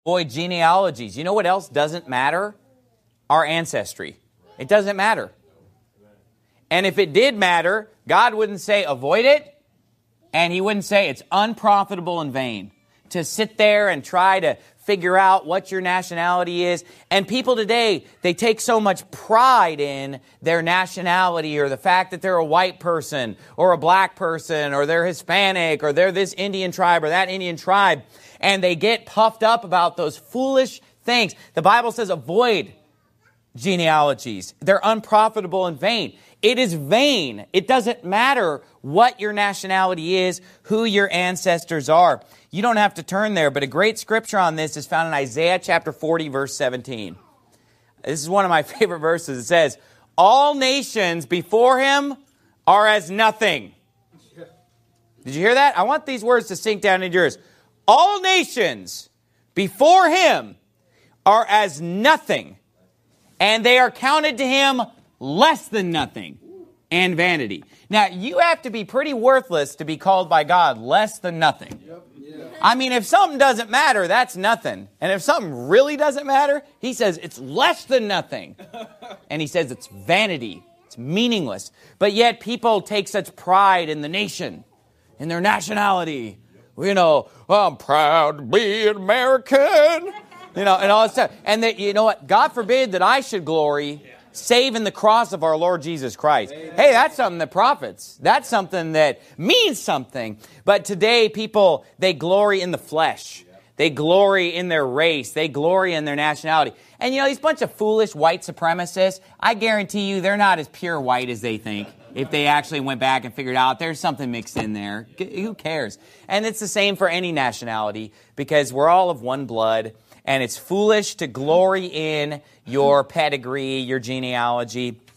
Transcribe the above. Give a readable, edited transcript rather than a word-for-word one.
avoid genealogies. You know what else doesn't matter? Our ancestry. It doesn't matter. And if it did matter, God wouldn't say avoid it, and He wouldn't say it's unprofitable and vain to sit there and try to figure out what your nationality is. And people today, they take so much pride in their nationality or the fact that they're a white person or a black person or they're Hispanic or they're this Indian tribe or that Indian tribe. And they get puffed up about those foolish things. The Bible says avoid genealogies. They're unprofitable and vain. It is vain. It doesn't matter what your nationality is, who your ancestors are. You don't have to turn there, but a great scripture on this is found in Isaiah chapter 40, verse 17. This is one of my favorite verses. It says, all nations before Him are as nothing. Did you hear that? I want these words to sink down into yours. All nations before Him are as nothing, and they are counted to Him less than nothing and vanity. Now, you have to be pretty worthless to be called by God less than nothing. I mean, if something doesn't matter, that's nothing. And if something really doesn't matter, He says it's less than nothing. And He says it's vanity. It's meaningless. But yet people take such pride in the nation, in their nationality. You know, I'm proud to be an American. You know, and all that stuff. And that, you know what? God forbid that I should glory save in the cross of our Lord Jesus Christ. Amen. Hey, that's something that profits. That's something that means something. But today, people, they glory in the flesh. They glory in their race. They glory in their nationality. And you know, these bunch of foolish white supremacists, I guarantee you they're not as pure white as they think. If they actually went back and figured out there's something mixed in there. Who cares? And it's the same for any nationality because we're all of one blood. And it's foolish to glory in your pedigree, your genealogy.